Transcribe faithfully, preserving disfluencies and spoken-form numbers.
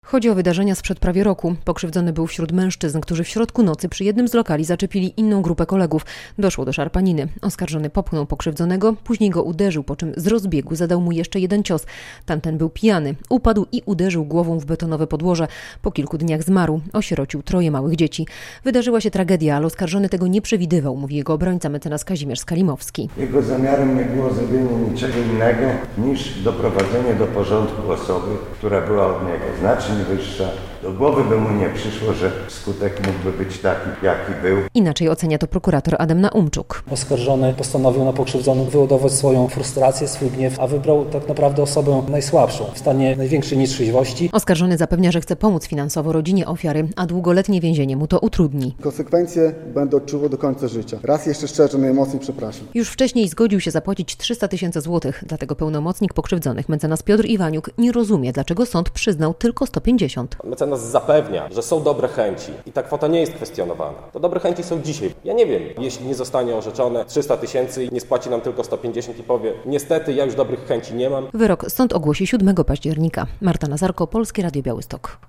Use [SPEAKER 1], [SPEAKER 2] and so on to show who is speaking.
[SPEAKER 1] Chodzi o wydarzenia sprzed prawie roku. Pokrzywdzony był wśród mężczyzn, którzy w środku nocy przy jednym z lokali zaczepili inną grupę kolegów. Doszło do szarpaniny. Oskarżony popchnął pokrzywdzonego, później go uderzył, po czym z rozbiegu zadał mu jeszcze jeden cios. Tamten był pijany. Upadł i uderzył głową w betonowe podłoże. Po kilku dniach zmarł. Osierocił troje małych dzieci. Wydarzyła się tragedia, ale oskarżony tego nie przewidywał, mówi jego obrońca mecenas Kazimierz Skalimowski.
[SPEAKER 2] Jego zamiarem nie było zrobienie niczego innego niż doprowadzenie do porządku osoby, która była od niego znacznie wyższa. Do głowy by mu nie przyszło, że skutek mógłby być taki, jaki był.
[SPEAKER 1] Inaczej ocenia to prokurator Adam Naumczuk.
[SPEAKER 3] Oskarżony postanowił na pokrzywdzonym wyładować swoją frustrację, swój gniew, a wybrał tak naprawdę osobę najsłabszą, w stanie największej nietrzeźwości.
[SPEAKER 1] Oskarżony zapewnia, że chce pomóc finansowo rodzinie ofiary, a długoletnie więzienie mu to utrudni.
[SPEAKER 4] Konsekwencje będę odczuwał do końca życia. Raz jeszcze szczerze najmocniej przepraszam.
[SPEAKER 1] Już wcześniej zgodził się zapłacić trzysta tysięcy złotych, dlatego pełnomocnik pokrzywdzonych mecenas Piotr Iwaniuk nie rozumie, dlaczego sąd przyznał tylko sto pięćdziesiąt.
[SPEAKER 5] Mecenas zapewnia, że są dobre chęci i ta kwota nie jest kwestionowana. To dobre chęci są dzisiaj. Ja nie wiem, jeśli nie zostanie orzeczone trzysta tysięcy i nie spłaci nam tylko sto pięćdziesiąt i powie, niestety ja już dobrych chęci nie mam.
[SPEAKER 1] Wyrok sąd ogłosi siódmego października. Marta Nazarko, Polskie Radio Białystok.